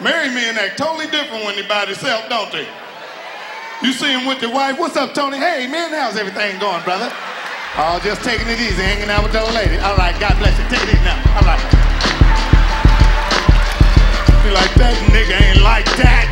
Married men act totally different when they by themselves, don't they? You see him with your wife. What's up, Tony? Hey, man, how's everything going, brother? Oh, just taking it easy, hanging out with the old lady. All right, God bless you. Take it easy now. All right. Be like, that nigga ain't like that.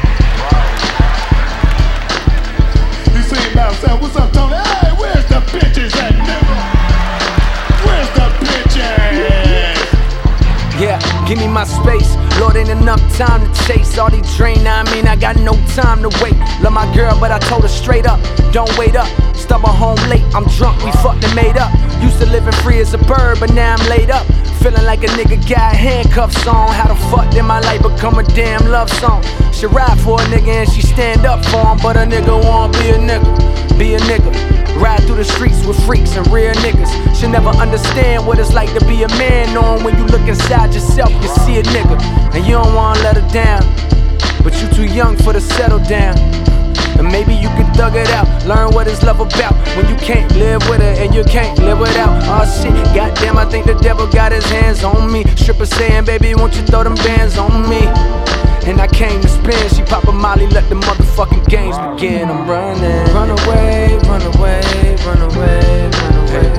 You see him by himself. What's up, Tony? Hey, where's the bitches at, nigga? Where's the bitches? Yeah, give me my space. Lord, ain't enough time to chase all these drain. I mean, I got no time to wait. Love my girl, but I told her straight up, don't wait up. Stumble home late, I'm drunk, we fucked and made up. Used to living free as a bird, but now I'm laid up. Feeling like a nigga got handcuffs on. How the fuck did my life become a damn love song? She ride for a nigga and she stand up for him, but a nigga won't be a nigga, be a nigga. Ride through the streets with freaks and real niggas. She'll never understand what it's like to be a man, knowing when you look inside yourself, you see a nigga. And you don't wanna let her down, but you too young for to settle down. And maybe you could thug it out, learn what it's love about. When you can't live with it and you can't live without. Oh shit, goddamn, I think the devil got his hands on me. Stripper saying, baby, won't you throw them bands on me? And I came to spin, she pop a molly, let the motherfucking games begin. I'm running. Run away, run away, run away, run away.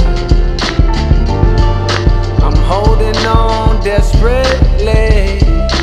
I'm holding on desperately.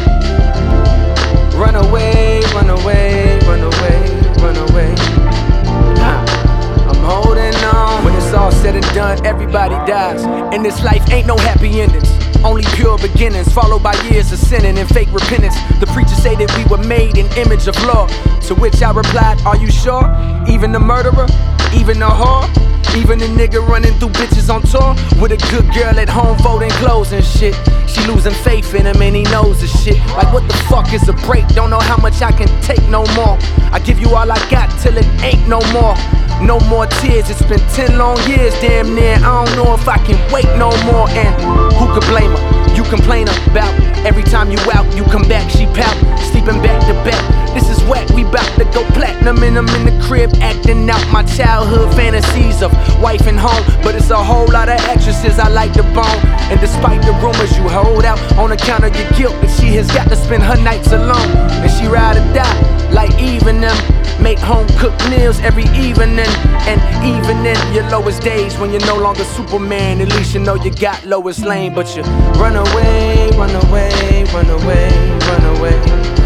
Run away, run away, run away, run away. I'm holding on. When it's all said and done, everybody dies. And this life ain't no happy endings, only pure beginnings, followed by years of sinning and fake repentance. The preacher say that we were made in image of law, to which I replied, are you sure? Even the murderer, even the whore, even the nigga running through bitches on tour, with a good girl at home folding clothes and shit. She losing faith in him and he knows the shit. Like what the fuck is a break? Don't know how much I can take no more. I give you all I got till it ain't no more. No more tears, it's been 10 long years damn near. I don't know if I can wait no more. And who could blame her? You complain about every time you out, you come back, she pout, sleeping back to back. This is whack, we bout to go platinum, and I'm in the crib acting out my childhood fantasies of wife and home. But it's a whole lot of actresses I like to bone. And despite the rumors you hold out on account of your guilt, that she has got to spend her nights alone. And she ride or die like Eve and them. Make home-cooked meals every evening. And even in your lowest days, when you're no longer Superman, at least you know you got Lois Lane. But you run away, run away, run away, run away.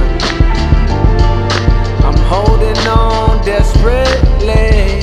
I'm holding on desperately.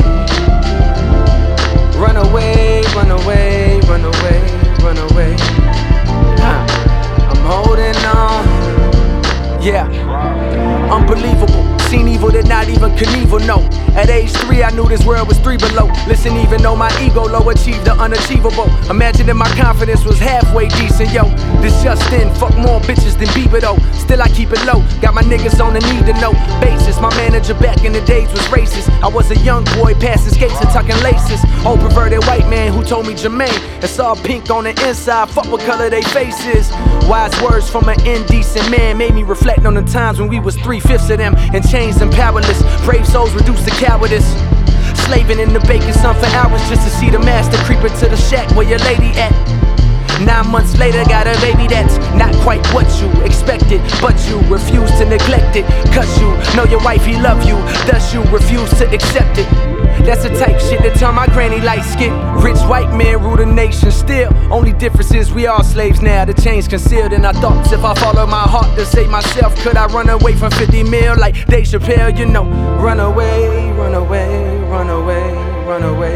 Run away, run away, run away, run away. I'm holding on. Yeah, unbelievable. Seen evil that not even Knievel know. At age 3, I knew this world was 3 below. Listen, even though my ego low achieved the unachievable. Imagine if my confidence was halfway decent, yo. This just in, fuck more bitches than Bieber though. Still I keep it low, got my niggas on a need to know basis. My manager back in the days was racist. I was a young boy passing skates and tucking laces. Old perverted white man who told me, Jermaine, it's all pink on the inside, fuck what color they face is. Wise words from an indecent man made me reflect on the times when we was 3/5 of them and chains and powerless. Brave souls reduced to cowardice. Slaving in the baking sun for hours just to see the master creep into the shack where your lady at. 9 months later, got a baby that's not quite what you expected, but you refuse to neglect it. Cause you know your wifey love you, thus you refuse to accept it. That's the type shit that turn my granny light skin. Rich white men rule the nation still. Only difference is we all slaves now, the chains concealed in our thoughts. If I follow my heart to save myself, could I run away from 50 mil like Dave Chappelle? You know, run away, run away, run away, run away.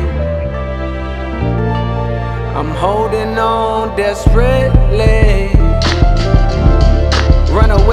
I'm holding on desperately. Run away.